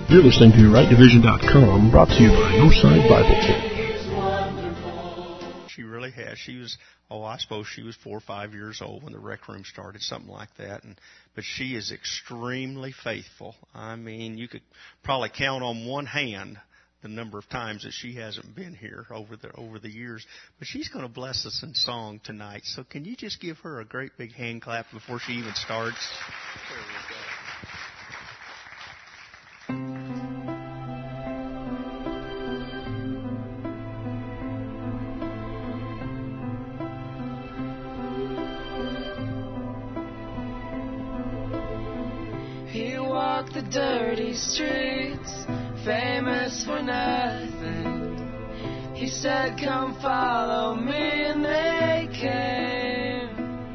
You're listening to RightDivision.com, brought to you by Northside Bible Church. She really has. She was, I suppose she was 4 or 5 years old when the rec room started, something like that. But she is extremely faithful. I mean, you could probably count on one hand the number of times that she hasn't been here over the years. But she's going to bless us in song tonight. So can you just give her a great big hand clap before she even starts? There we go. The dirty streets, famous for nothing. He said, come follow me, and they came.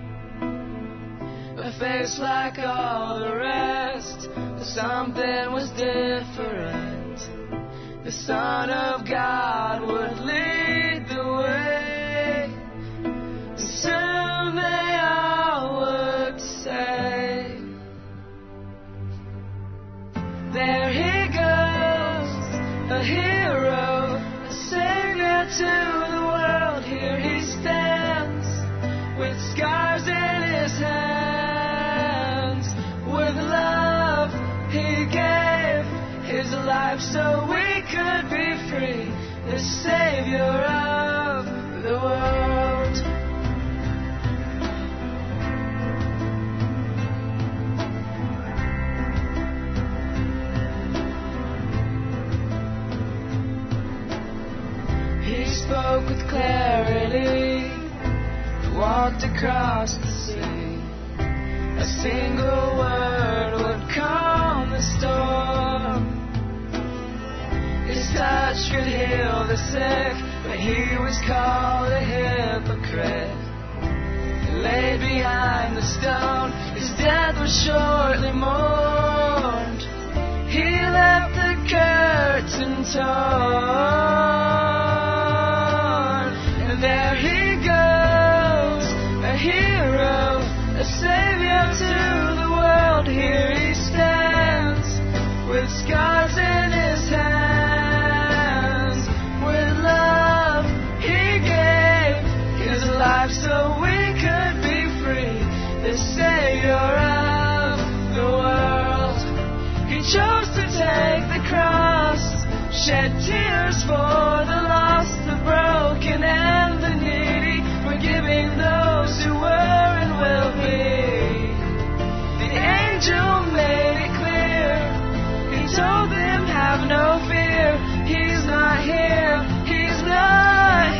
A face like all the rest, but something was different. The Son of God would lead the way, and soon they all would say, there he goes, a hero, a savior to the world. Here he stands, with scars in his hands. With love he gave his life so we could be free. The savior of the world. He spoke with clarity, walked across the sea. A single word would calm the storm. His touch could heal the sick, but he was called a hypocrite. Laid behind the stone, his death was shortly mourned. He left the curtain torn. There he goes, a hero, a savior to the world. Here he stands, with scars in his hands. With love he gave his life so we could be free. The savior of the world. He chose to take the cross, shed tears for the lost, the broken and the needy, forgiving those who were and will be. The angel made it clear. He told them, have no fear. He's not here. He's not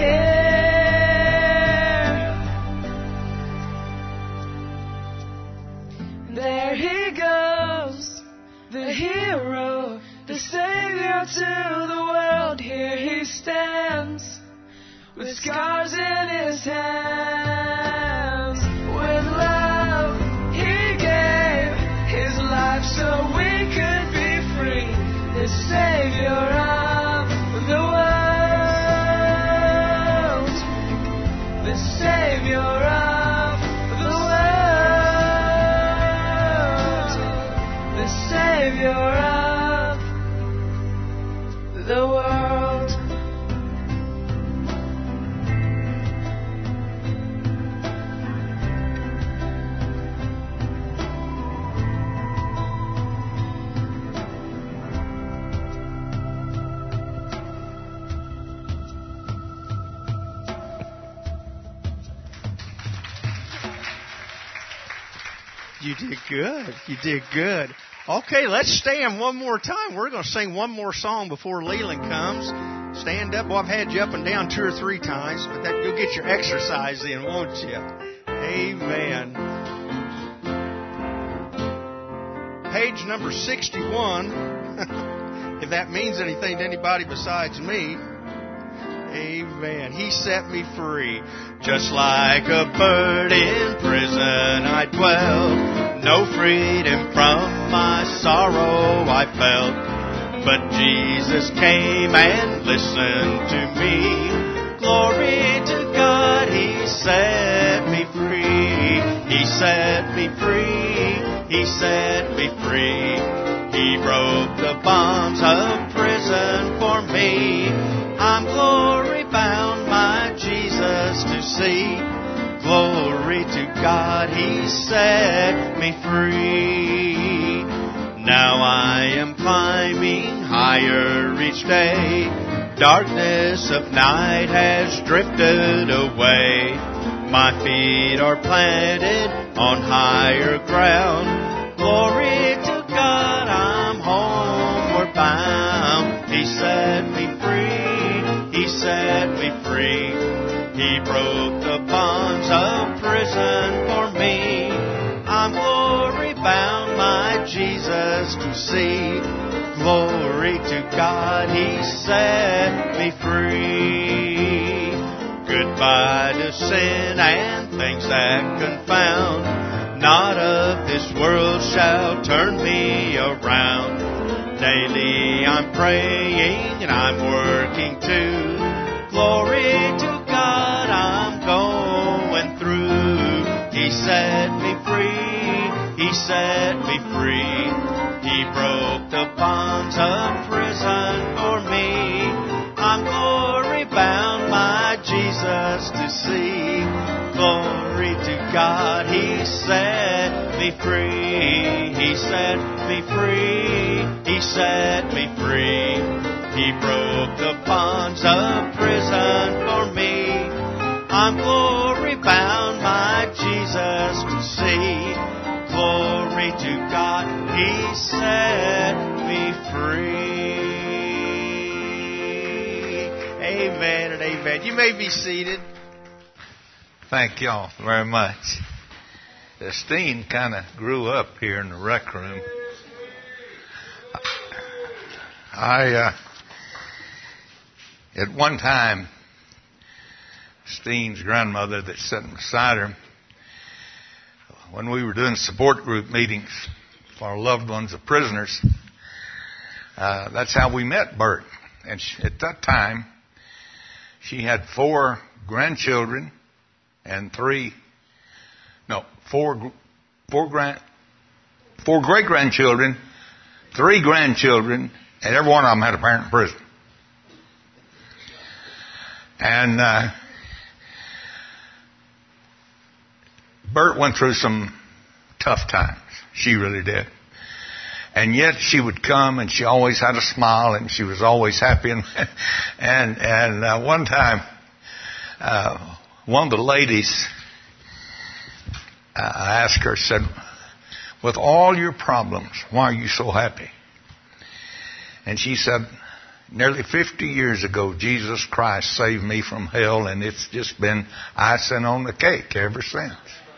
here. There he goes, the hero, the savior to the world. Here he stands, with scars in his hands. With love he gave his life so we could be free. The savior of the world. The savior of the world. The savior of the world. You did good. You did good. Okay, let's stand one more time. We're going to sing one more song before Leland comes. Stand up. Well, I've had you up and down 2 or 3 times, but you'll get your exercise in, won't you? Amen. Page number 61, if that means anything to anybody besides me. Amen. He set me free. Just like a bird in prison I dwelt. No freedom from my sorrow I felt. But Jesus came and listened to me. Glory to God, He set me free. He set me free. He set me free. He broke the bonds of prison for me. I'm glory bound, my Jesus to see. Glory to God, He set me free. Now I am climbing higher each day. Darkness of night has drifted away. My feet are planted on higher ground. Glory to God, I'm homeward bound. He set me free, He set me free. He broke the bonds of prison for me. I'm glory bound, my Jesus to see. Glory to God, He set me free. Goodbye to sin and things that confound. Not of this world shall turn me around. Daily I'm praying and I'm working too. Glory to God, I'm going through. He set me free, He set me free. He broke the bonds of prison for me. I'm glory bound, my Jesus to see. Glory to God, He set me free. He set me free, He set me free. He broke the bonds of prison for me. I'm glory bound, my Jesus to see. Glory to God, He set me free. Amen and amen. You may be seated. Thank y'all very much. Steen kind of grew up here in the rec room. At one time, Steen's grandmother that's sitting beside her, when we were doing support group meetings for our loved ones of prisoners, that's how we met Bert. And at that time, she had four grandchildren and four great-grandchildren, three grandchildren, and every one of them had a parent in prison. And Bert went through some tough times. She really did. And yet she would come and she always had a smile and she was always happy. And one time, one of the ladies, I asked her, said, with all your problems, why are you so happy? And she said, nearly 50 years ago, Jesus Christ saved me from hell, and it's just been icing on the cake ever since.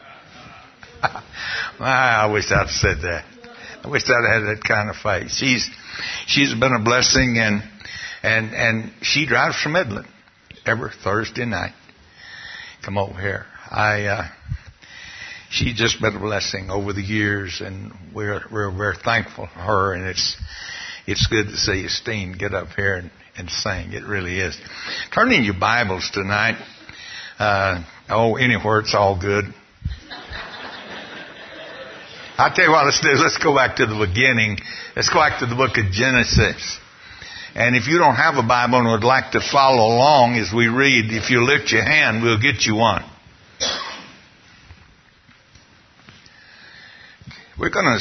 I wish I'd said that. I wish I'd had that kind of faith. She's been a blessing, and she drives from Midland every Thursday night. Come over here. She's just been a blessing over the years, and we're very thankful for her, and it's good to see Steen get up here and sing. It really is. Turn in your Bibles tonight. Anywhere, it's all good. I'll tell you what, let's do. Let's go back to the beginning. Let's go back to the book of Genesis. And if you don't have a Bible and would like to follow along as we read, if you lift your hand, we'll get you one. We're going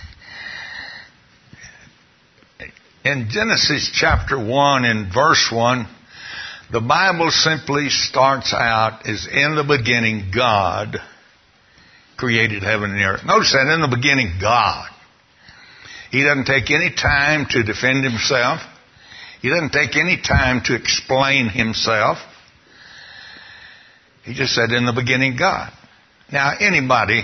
to... In Genesis chapter 1 and verse 1, the Bible simply starts out as, in the beginning, God created heaven and earth. Notice that, in the beginning, God. He doesn't take any time to defend himself. He doesn't take any time to explain himself. He just said, in the beginning, God. Now, anybody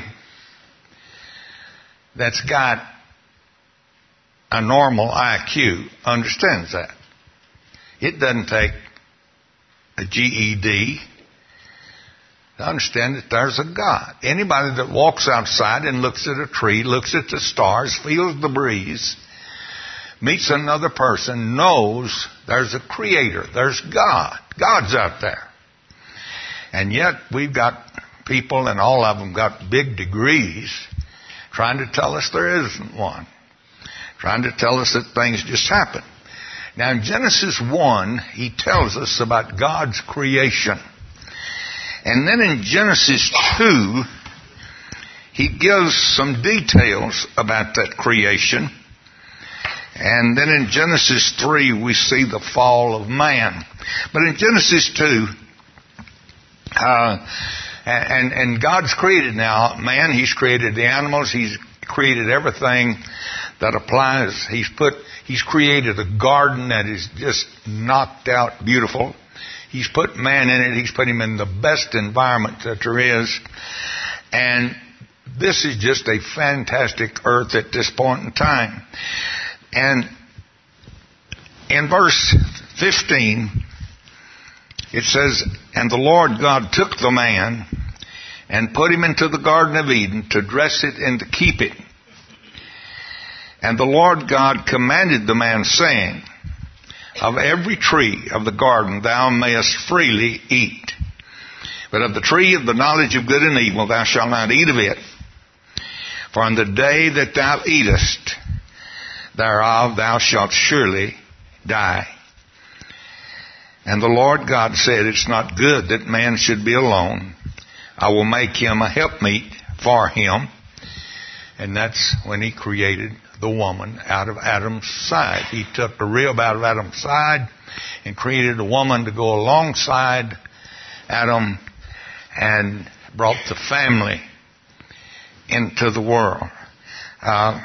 that's got a normal IQ understands that. It doesn't take a GED to understand that there's a God. Anybody that walks outside and looks at a tree, looks at the stars, feels the breeze, meets another person, knows there's a creator. There's God. God's out there. And yet we've got people, and all of them got big degrees, trying to tell us there isn't one. trying to tell us that things just happen. Now in Genesis 1, he tells us about God's creation. And then in Genesis 2, he gives some details about that creation. And then in Genesis 3, we see the fall of man. But in Genesis 2, and God's created now man. He's created the animals. He's created everything that applies. He's created a garden that is just knocked out beautiful. He's put man in it. He's put him in the best environment that there is. And this is just a fantastic earth at this point in time. And in verse 15, it says, "And the Lord God took the man and put him into the Garden of Eden to dress it and to keep it. And the Lord God commanded the man, saying, Of every tree of the garden thou mayest freely eat. But of the tree of the knowledge of good and evil thou shalt not eat of it. For on the day that thou eatest thereof thou shalt surely die. And the Lord God said, It's not good that man should be alone. I will make him a helpmeet for him." And that's when he created the woman out of Adam's side. He took the rib out of Adam's side and created a woman to go alongside Adam and brought the family into the world. I'll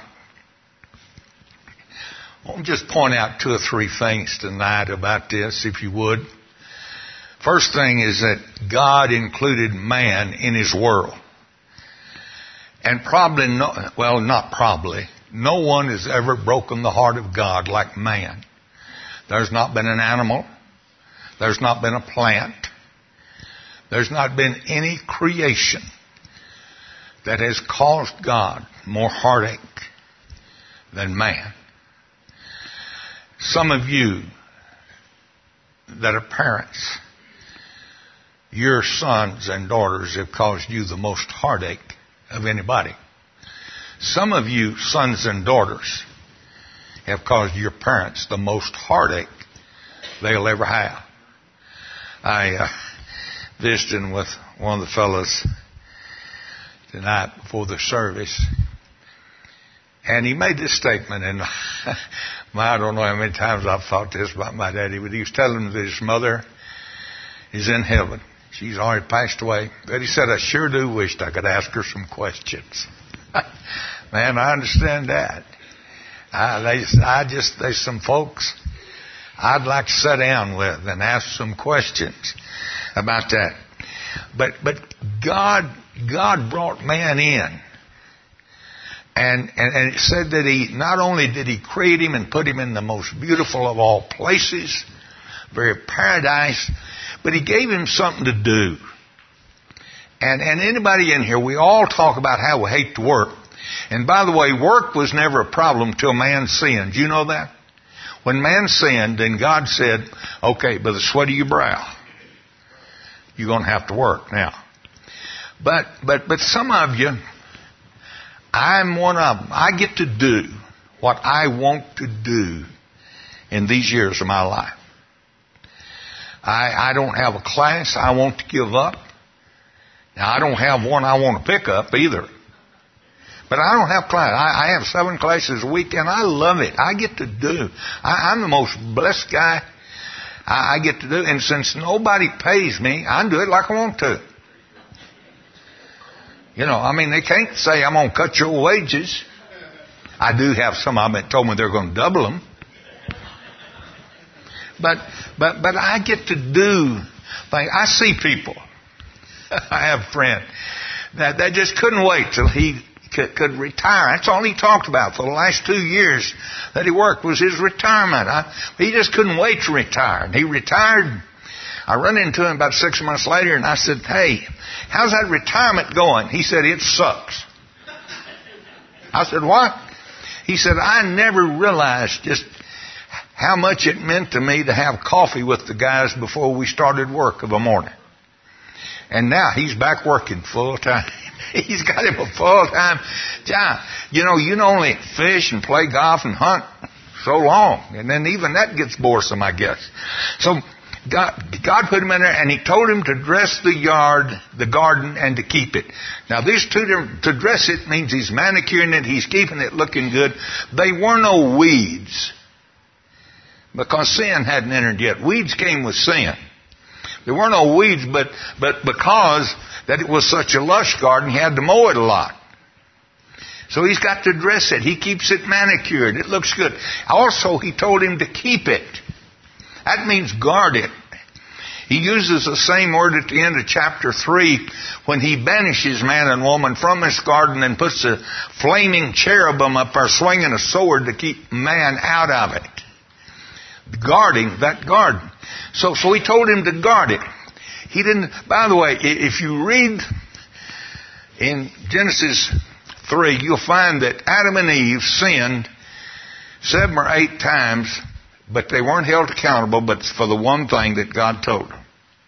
just point out 2 or 3 things tonight about this, if you would. First thing is that God included man in his world. And probably, not probably, no one has ever broken the heart of God like man. There's not been an animal. There's not been a plant. There's not been any creation that has caused God more heartache than man. Some of you that are parents, your sons and daughters have caused you the most heartache of anybody. Some of you sons and daughters have caused your parents the most heartache they'll ever have. I visited with one of the fellows tonight before the service, and he made this statement, and I don't know how many times I've thought this about my daddy, but he was telling me that his mother is in heaven. She's already passed away. But he said, I sure do wish I could ask her some questions. Man, I understand that. There's some folks I'd like to sit down with and ask some questions about that. But God brought man in. And it said that he, not only did he create him and put him in the most beautiful of all places, very paradise, but he gave him something to do. And anybody in here, we all talk about how we hate to work. And by the way, work was never a problem till man sinned. Do you know that? When man sinned, then God said, okay, by the sweat of your brow, you're going to have to work now. But some of you, I'm one of them. I get to do what I want to do in these years of my life. I don't have a class I want to give up. Now, I don't have one I want to pick up either. But I don't have class. I have 7 classes a week, and I love it. I get to do. I'm the most blessed guy I get to do. And since nobody pays me, I do it like I want to. You know, I mean, they can't say I'm going to cut your wages. I do have some of them that told me they're going to double them. But I get to do things. I see people. I have a friend that just couldn't wait till he could retire. That's all he talked about for the last 2 years that he worked was his retirement. He just couldn't wait to retire. And he retired. I run into him about 6 months later, and I said, hey, how's that retirement going? He said, it sucks. I said, what? He said, I never realized just how much it meant to me to have coffee with the guys before we started work of a morning. And now he's back working full time. He's got him a full-time job. You know, you can only fish and play golf and hunt so long. And then even that gets boresome, I guess. So God put him in there, and he told him to dress the garden, and to keep it. Now, these two, to dress it means he's manicuring it, he's keeping it looking good. They were no weeds, because sin hadn't entered yet. Weeds came with sin. There were no weeds, but because that it was such a lush garden, he had to mow it a lot. So he's got to dress it. He keeps it manicured. It looks good. Also, he told him to keep it. That means guard it. He uses the same word at the end of chapter 3 when he banishes man and woman from his garden and puts a flaming cherubim up there swinging a sword to keep man out of it. Guarding that garden. So he told him to guard it. He didn't, by the way, if you read in Genesis 3, you'll find that Adam and Eve sinned 7 or 8 times, but they weren't held accountable but for the one thing that God told them.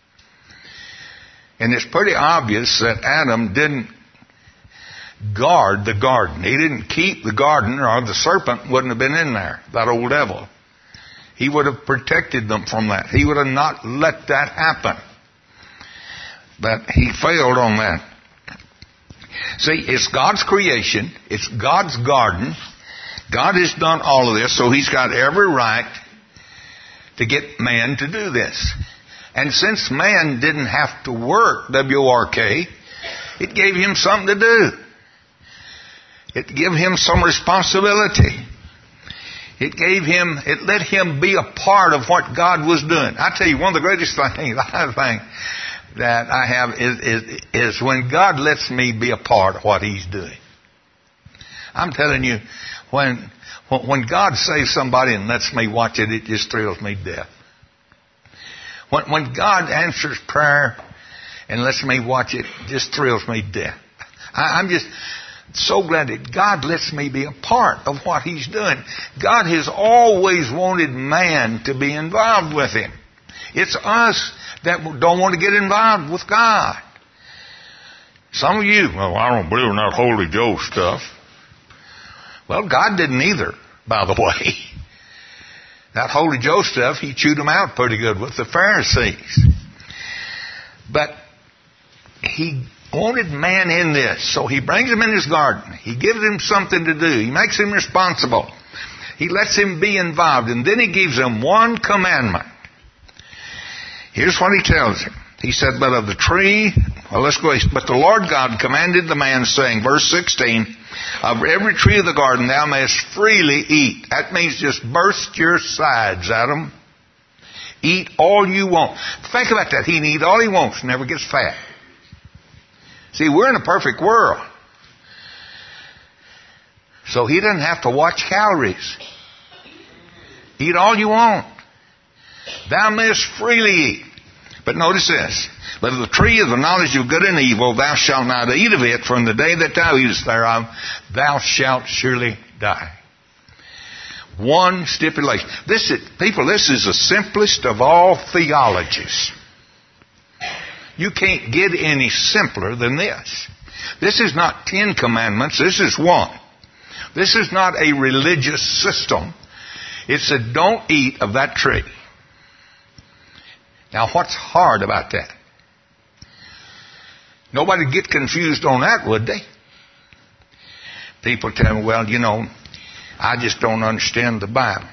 And it's pretty obvious that Adam didn't guard the garden. He didn't keep the garden, or the serpent wouldn't have been in there, that old devil. He would have protected them from that. He would have not let that happen. But he failed on that. See, it's God's creation. It's God's garden. God has done all of this, so he's got every right to get man to do this. And since man didn't have to work, W-O-R-K, it gave him something to do. It gave him some responsibility. It let him be a part of what God was doing. I tell you, one of the greatest things I think that I have is when God lets me be a part of what he's doing. I'm telling you, when God saves somebody and lets me watch it, it just thrills me to death. When God answers prayer and lets me watch it, it just thrills me to death. I'm just so glad that God lets me be a part of what he's doing. God has always wanted man to be involved with him. It's us that don't want to get involved with God. Some of you, well, I don't believe in that Holy Joe stuff. Well, God didn't either, by the way. That Holy Joe stuff, he chewed them out pretty good with the Pharisees. But he wanted man in this, so he brings him in his garden. He gives him something to do. He makes him responsible. He lets him be involved, and then he gives him one commandment. Here's what he tells him. He said, but of the tree, but the Lord God commanded the man, saying, verse 16, of every tree of the garden thou mayest freely eat. That means just burst your sides, Adam. Eat all you want. Think about that. He can eat all he wants, never gets fat. See, we're in a perfect world. So he doesn't have to watch calories. Eat all you want. Thou mayest freely eat. But notice this. But of the tree of the knowledge of good and evil, thou shalt not eat of it, for in the day that thou eatest thereof, thou shalt surely die. One stipulation. This is the simplest of all theologies. You can't get any simpler than this. This is not 10 commandments. This is one. This is not a religious system. It's a don't eat of that tree. Now, what's hard about that? Nobody'd get confused on that, would they? People tell me, well, I just don't understand the Bible.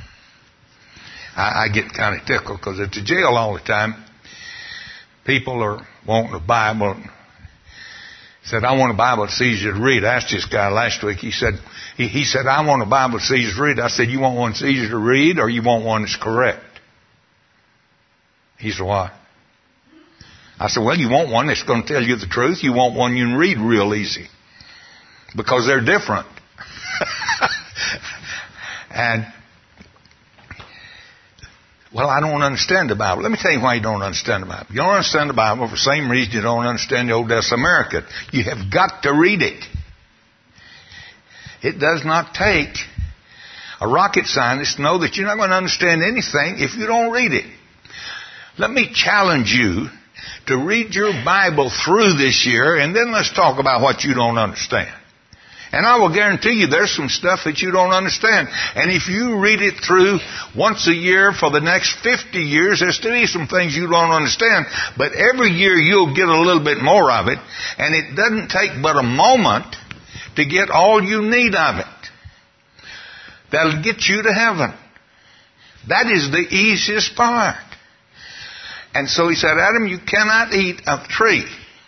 I get kind of tickled because at the jail all the time, people are wanting a Bible. Said, I want a Bible that's easy to read. I asked this guy last week. He said, I want a Bible that's easy to read. I said, you want one that's easy to read or you want one that's correct? He said, what? I said, well, you want one that's going to tell you the truth. You want one you can read real easy. Because they're different. And, well, I don't understand the Bible. Let me tell you why you don't understand the Bible. You don't understand the Bible for the same reason you don't understand the Old Testament American. You have got to read it. It does not take a rocket scientist to know that you're not going to understand anything if you don't read it. Let me challenge you to read your Bible through this year, and then let's talk about what you don't understand. And I will guarantee you there's some stuff that you don't understand. And if you read it through once a year for the next 50 years, there's still some things you don't understand. But every year you'll get a little bit more of it. And it doesn't take but a moment to get all you need of it. That'll get you to heaven. That is the easiest part. And so he said, Adam, you cannot eat of the tree.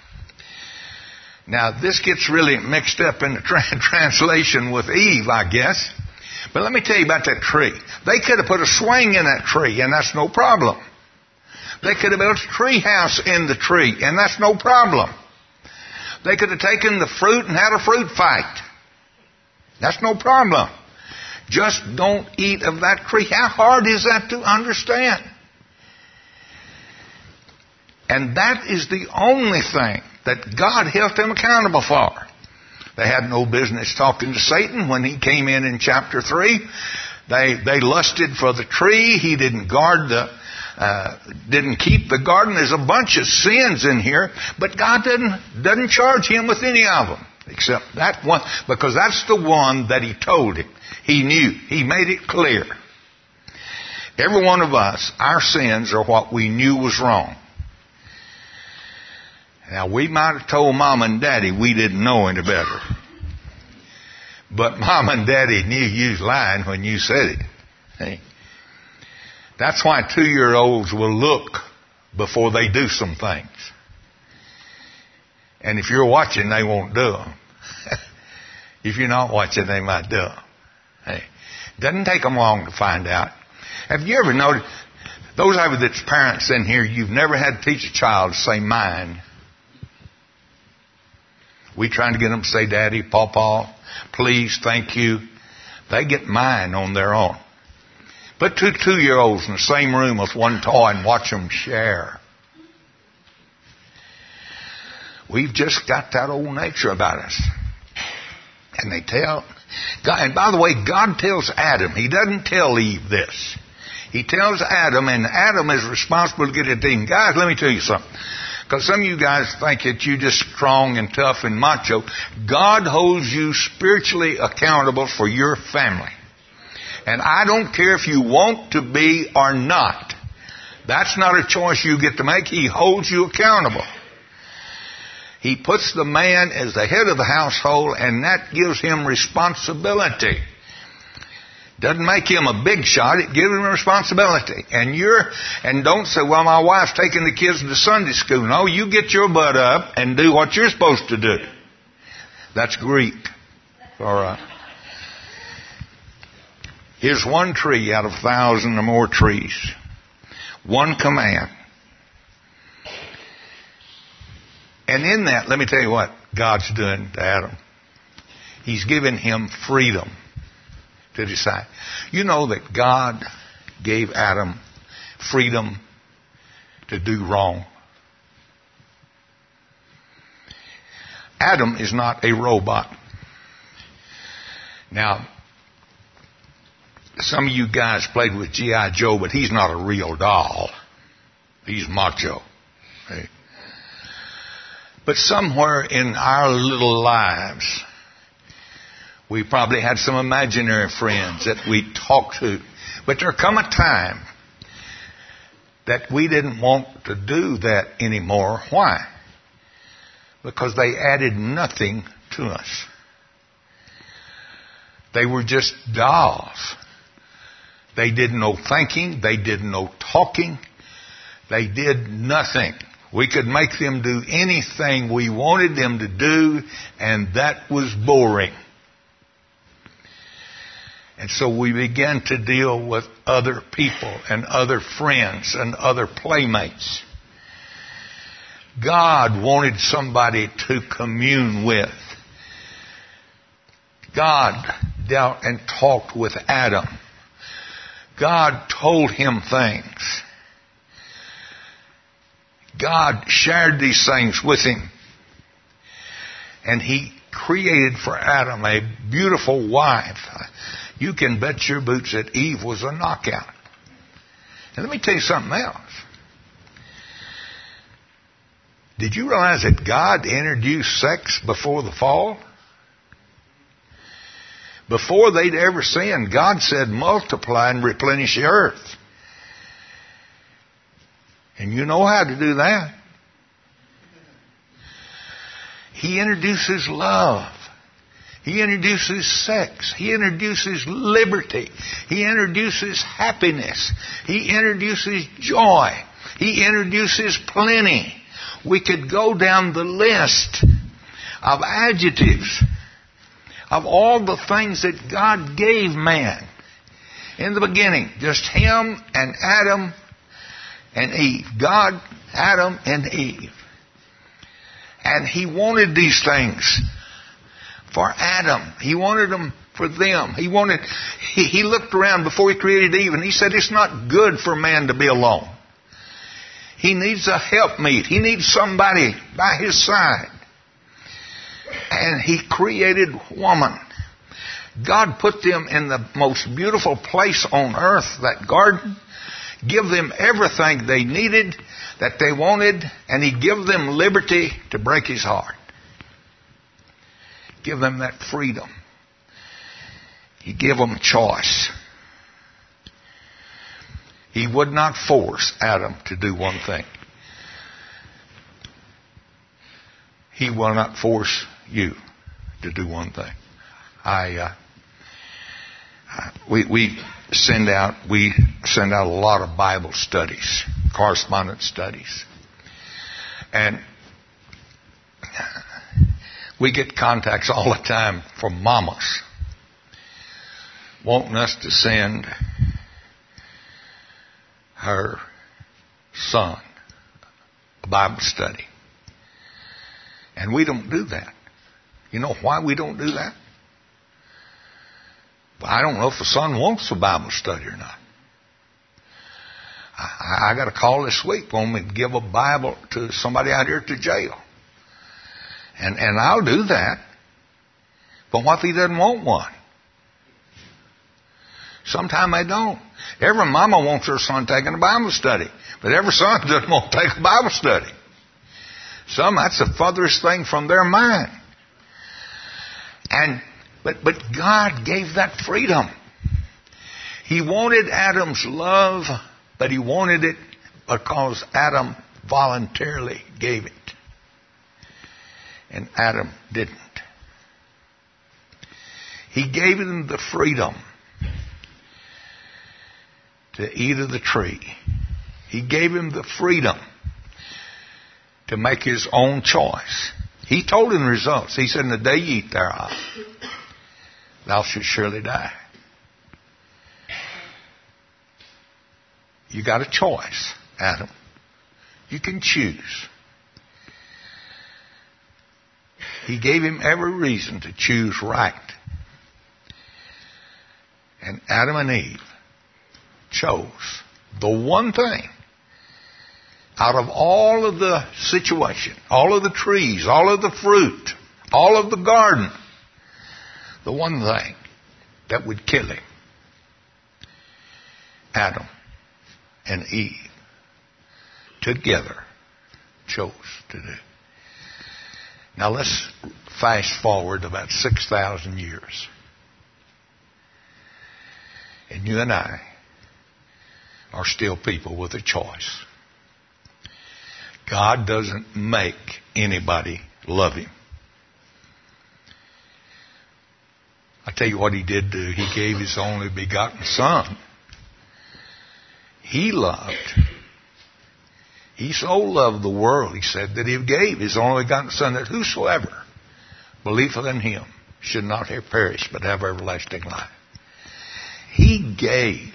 Now, this gets really mixed up in the translation with Eve, I guess. But let me tell you about that tree. They could have put a swing in that tree, and that's no problem. They could have built a tree house in the tree, and that's no problem. They could have taken the fruit and had a fruit fight. That's no problem. Just don't eat of that tree. How hard is that to understand? And that is the only thing that God held them accountable for. They had no business talking to Satan when he came in chapter 3. They lusted for the tree. He didn't didn't keep the garden. There's a bunch of sins in here, but God doesn't charge him with any of them, except that one, because that's the one that he told him. He knew. He made it clear. Every one of us, our sins are what we knew was wrong. Now, we might have told Mom and Daddy we didn't know any better. But Mom and Daddy knew you was lying when you said it. Hey? That's why 2-year-olds will look before they do some things. And if you're watching, they won't do them. If you're not watching, they might do them. Hey? Doesn't take them long to find out. Have you ever noticed, those of you that's parents in here, you've never had to teach a child to say mine. We trying to get them to say daddy, pawpaw, please, thank you. They get mine on their own. Put 2 2-year-olds in the same room with one toy and watch them share. We've just got that old nature about us. And they tell God, and by the way, God tells Adam, he doesn't tell Eve this. He tells Adam, and Adam is responsible to get it done. Guys, let me tell you something. Because some of you guys think that you're just strong and tough and macho. God holds you spiritually accountable for your family. And I don't care if you want to be or not. That's not a choice you get to make. He holds you accountable. He puts the man as the head of the household, and that gives him responsibility. Doesn't make him a big shot. It gives him a responsibility. And don't say, well, my wife's taking the kids to Sunday school. No, you get your butt up and do what you're supposed to do. That's Greek. All right. Here's one tree out of 1,000 or more trees. One command. And in that, let me tell you what God's doing to Adam. He's giving him freedom to decide. You know that God gave Adam freedom to do wrong. Adam is not a robot. Now, some of you guys played with G.I. Joe, but he's not a real doll. He's macho. Okay? But somewhere in our little lives, we probably had some imaginary friends that we talked to. But there come a time that we didn't want to do that anymore. Why? Because they added nothing to us. They were just dolls. They did no thinking. They did no talking. They did nothing. We could make them do anything we wanted them to do, and that was boring. And so we began to deal with other people and other friends and other playmates. God wanted somebody to commune with. God dealt and talked with Adam. God told him things. God shared these things with him. And he created for Adam a beautiful wife. You can bet your boots that Eve was a knockout. And let me tell you something else. Did you realize that God introduced sex before the fall? Before they'd ever sinned, God said, multiply and replenish the earth. And you know how to do that. He introduces love. He introduces sex. He introduces liberty. He introduces happiness. He introduces joy. He introduces plenty. We could go down the list of adjectives of all the things that God gave man. In the beginning, just him and Adam and Eve. God, Adam, and Eve. And He wanted these things for Adam. He wanted them for them. He looked around before He created Eve and He said, it's not good for man to be alone. He needs a helpmeet. He needs somebody by his side. And He created woman. God put them in the most beautiful place on earth, that garden. Give them everything they needed, that they wanted, and He gave them liberty to break His heart. Give them that freedom. He gave them choice. He would not force Adam to do one thing. He will not force you to do one thing. We send out a lot of Bible studies, correspondence studies, and we get contacts all the time from mamas wanting us to send her son a Bible study. And we don't do that. You know why we don't do that? I don't know if the son wants a Bible study or not. I got a call this week for me to give a Bible to somebody out here at the jail. And I'll do that. But what if he doesn't want one? Sometimes I don't. Every mama wants her son taking a Bible study. But every son doesn't want to take a Bible study. That's the furthest thing from their mind. But God gave that freedom. He wanted Adam's love, but He wanted it because Adam voluntarily gave it. And Adam didn't. He gave him the freedom to eat of the tree. He gave him the freedom to make his own choice. He told him the results. He said, in the day you eat thereof, thou shalt surely die. You got a choice, Adam. You can choose. He gave him every reason to choose right. And Adam and Eve chose the one thing out of all of the situation, all of the trees, all of the fruit, all of the garden, the one thing that would kill him. Adam and Eve together chose to do. Now let's fast forward about 6,000 years. And you and I are still people with a choice. God doesn't make anybody love Him. I tell you what He did do. He gave His only begotten Son. He so loved the world, He said, that He gave His only begotten Son, that whosoever believeth in Him should not have perished, but have everlasting life. He gave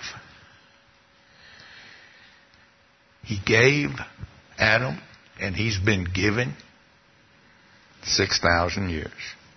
Adam, and he's been given 6,000 years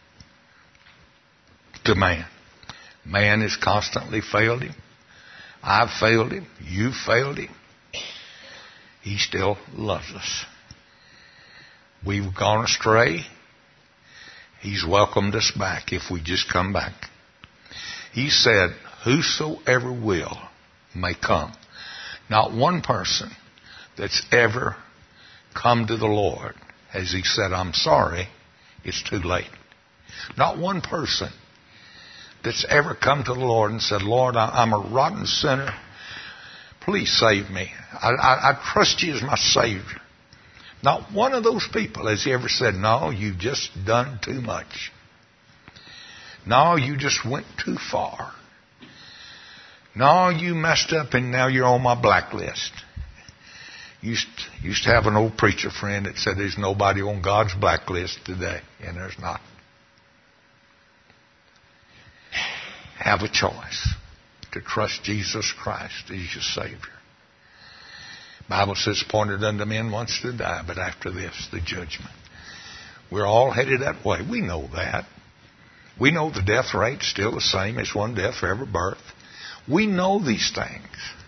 to man. Man has constantly failed him. I've failed him. You've failed him. He still loves us. We've gone astray. He's welcomed us back if we just come back. He said, whosoever will may come. Not one person that's ever come to the Lord as he said, I'm sorry, it's too late. Not one person that's ever come to the Lord and said, Lord, I'm a rotten sinner. Please save me. I trust you as my Savior. Not one of those people has ever said, no, you've just done too much. No, you just went too far. No, you messed up and now you're on my blacklist. Used to have an old preacher friend that said there's nobody on God's blacklist today, and there's not. Have a choice to trust Jesus Christ as your Savior. The Bible says, appointed unto men once to die, but after this, the judgment. We're all headed that way. We know that. We know the death rate's still the same. It's one death for every birth. We know these things.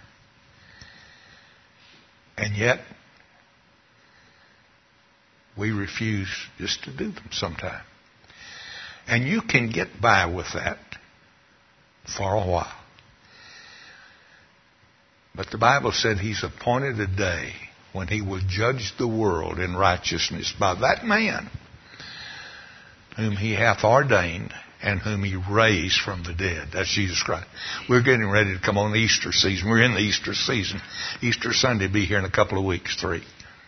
And yet, we refuse just to do them sometime. And you can get by with that for a while. But the Bible said He's appointed a day when He will judge the world in righteousness by that man whom He hath ordained and whom He raised from the dead. That's Jesus Christ. We're getting ready to come on the Easter season. We're in the Easter season. Easter Sunday will be here in a couple of weeks, 3.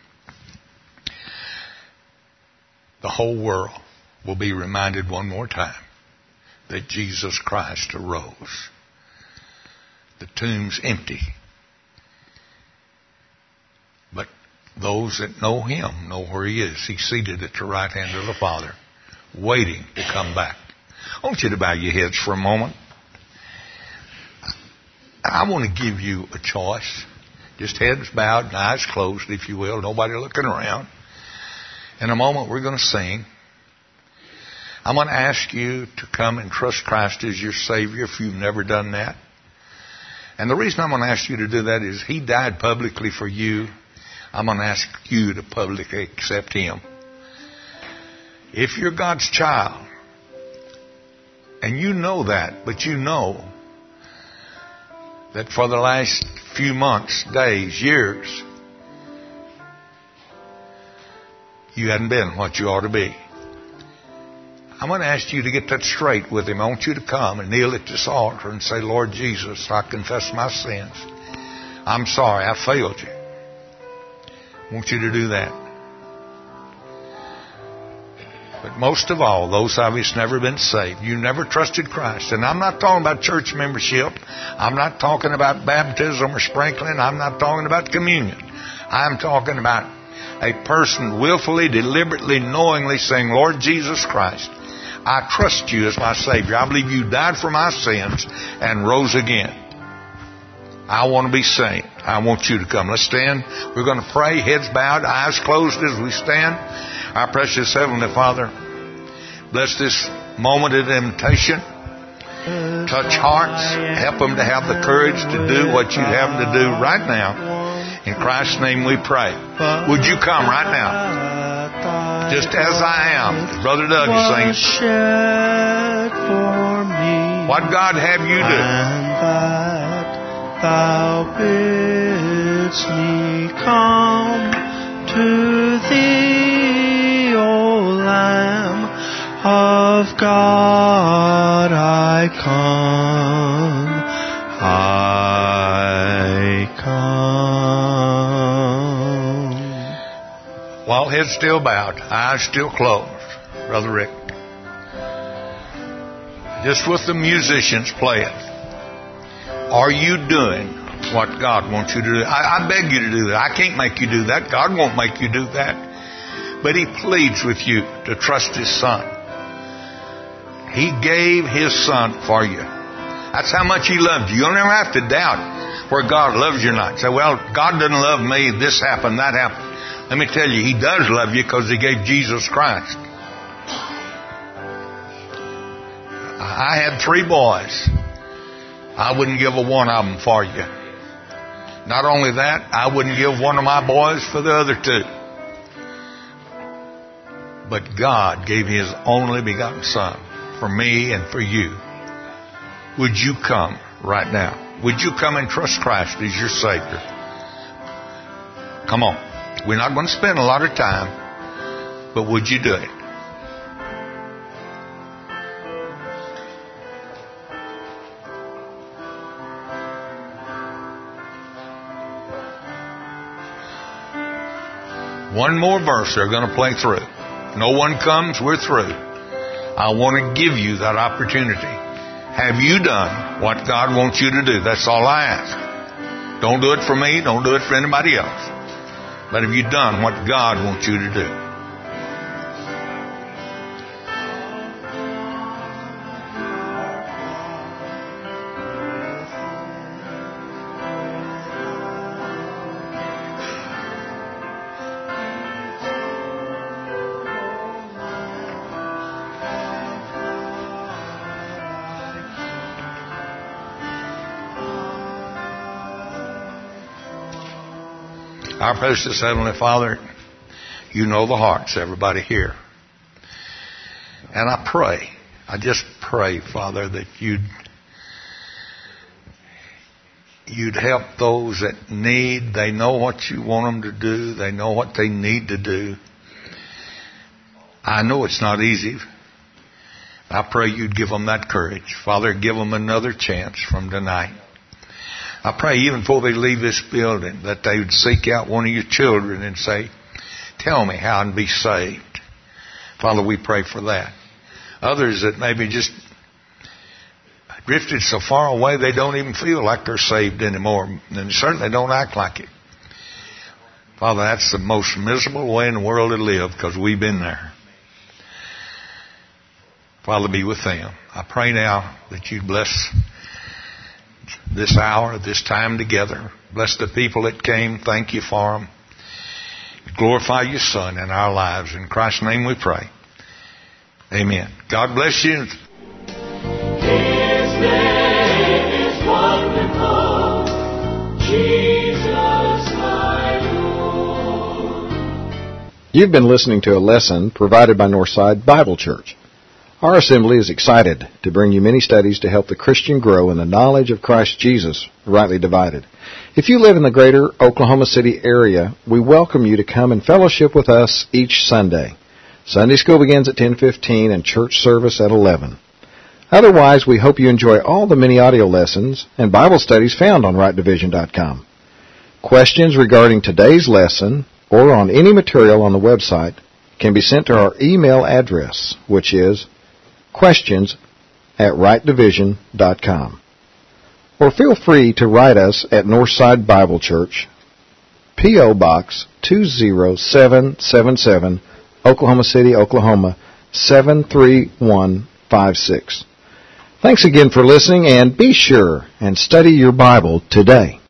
The whole world will be reminded one more time that Jesus Christ arose. The tomb's empty. But those that know Him know where He is. He's seated at the right hand of the Father, waiting to come back. I want you to bow your heads for a moment. I want to give you a choice. Just heads bowed and eyes closed, if you will. Nobody looking around. In a moment, we're going to sing. I'm going to ask you to come and trust Christ as your Savior if you've never done that. And the reason I'm going to ask you to do that is He died publicly for you. I'm going to ask you to publicly accept Him. If you're God's child, and you know that, but you know that for the last few months, days, years, you hadn't been what you ought to be. I'm going to ask you to get that straight with Him. I want you to come and kneel at this altar and say, Lord Jesus, I confess my sins. I'm sorry, I failed you. I want you to do that. But most of all, those of you that's never been saved, you never trusted Christ. And I'm not talking about church membership. I'm not talking about baptism or sprinkling. I'm not talking about communion. I'm talking about a person willfully, deliberately, knowingly saying, Lord Jesus Christ, I trust you as my Savior. I believe you died for my sins and rose again. I want to be saved. I want you to come. Let's stand. We're going to pray, heads bowed, eyes closed as we stand. Our precious Heavenly Father, bless this moment of invitation. Touch hearts. Help them to have the courage to do what you have them to do right now. In Christ's name we pray. Would you come right now? Just as I am. Brother Doug is singing. What God have you do? Thou bidst me come to Thee, O Lamb of God, I come, I come. While heads still bowed, eyes still closed, Brother Rick, just with the musicians playing, are you doing what God wants you to do? I beg you to do that. I can't make you do that. God won't make you do that. But He pleads with you to trust His Son. He gave His Son for you. That's how much He loved you. You'll never have to doubt where God loves you or not. Say, well, God doesn't love me. This happened, that happened. Let me tell you, He does love you because He gave Jesus Christ. I had 3 boys. I wouldn't give one of them for you. Not only that, I wouldn't give one of my boys for the other 2. But God gave His only begotten Son for me and for you. Would you come right now? Would you come and trust Christ as your Savior? Come on. We're not going to spend a lot of time. But would you do it? One more verse they're going to play through. No one comes, we're through. I want to give you that opportunity. Have you done what God wants you to do? That's all I ask. Don't do it for me. Don't do it for anybody else. But have you done what God wants you to do? Our precious Heavenly Father, you know the hearts, everybody here. And I just pray, Father, that you'd help those that need. They know what you want them to do. They know what they need to do. I know it's not easy. I pray you'd give them that courage. Father, give them another chance from tonight. I pray even before they leave this building that they would seek out one of your children and say, tell me how I can be saved. Father, we pray for that. Others that maybe just drifted so far away they don't even feel like they're saved anymore, and certainly don't act like it. Father, that's the most miserable way in the world to live, because we've been there. Father, be with them. I pray now that you bless this hour, this time together. Bless the people that came. Thank you for them. Glorify your Son in our lives. In Christ's name we pray. Amen. God bless you. His name is wonderful, Jesus my Lord. You've been listening to a lesson provided by Northside Bible Church. Our assembly is excited to bring you many studies to help the Christian grow in the knowledge of Christ Jesus, rightly divided. If you live in the greater Oklahoma City area, we welcome you to come and fellowship with us each Sunday. Sunday school begins at 10:15 and church service at 11. Otherwise, we hope you enjoy all the many audio lessons and Bible studies found on rightdivision.com. Questions regarding today's lesson or on any material on the website can be sent to our email address, which is questions@rightdivision.com. Or feel free to write us at Northside Bible Church, P.O. Box 20777, Oklahoma City, Oklahoma 73156. Thanks again for listening, and be sure and study your Bible today.